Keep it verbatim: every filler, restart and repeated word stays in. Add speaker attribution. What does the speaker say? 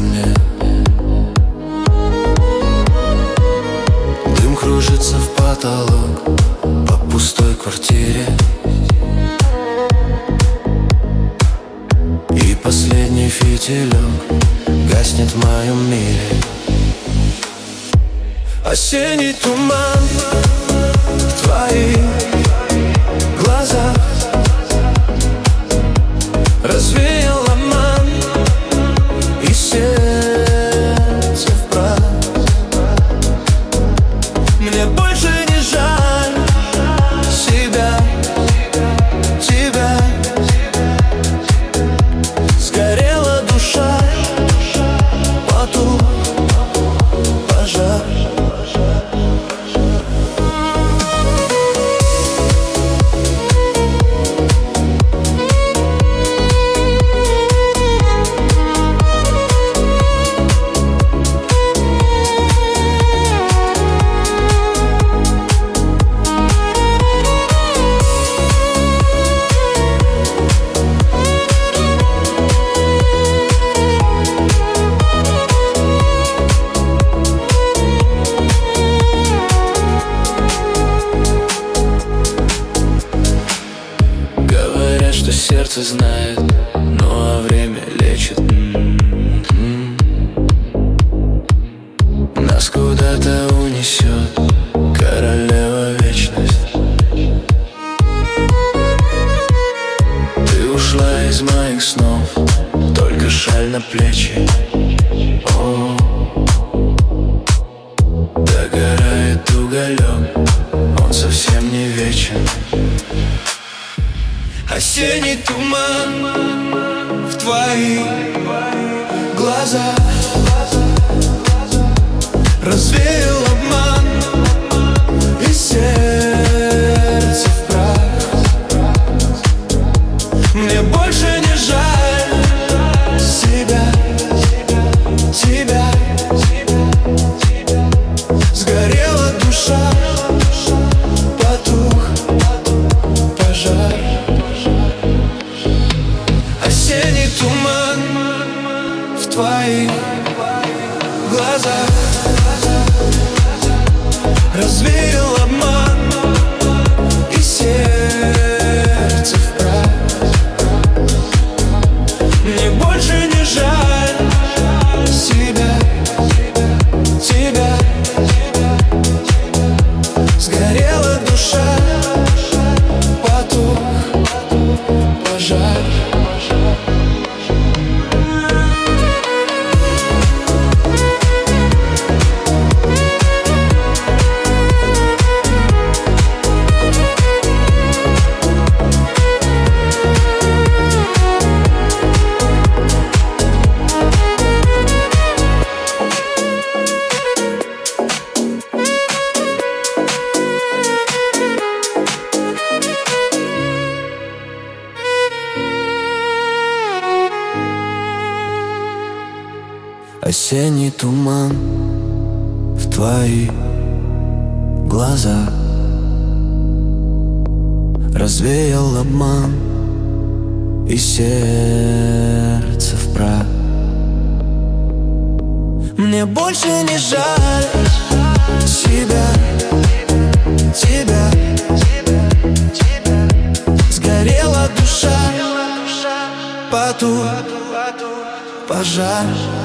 Speaker 1: мне. Дым кружится в потолок по пустой квартире, и последний фитилек гаснет в моем мире. Осенний туман в твоих глазах развеял обман, и сердце в прах. Мне больше не жаль себя, тебя. Сгорела душа, потух пожар. Что сердце знает, ну а время лечит. М-м-м. Нас куда-то унесет королева вечность. Ты ушла из моих снов, только шаль на плечи. О, догорает уголек, он совсем не вечен. Осенний туман в твоих глазах развеял обман, и сердце в прах. Мне больше не жаль себя, тебя. Сгорела душа, потух пожар. Осенний туман в твоих глазах развеял обман, и сердце в прах. Мне больше не жаль себя, тебя. Сгорела душа, потух пожар. Осенний туман в твоих глазах развеял обман, и сердце в прах. Мне больше не жаль себя, тебя. Сгорела душа, потух пожар.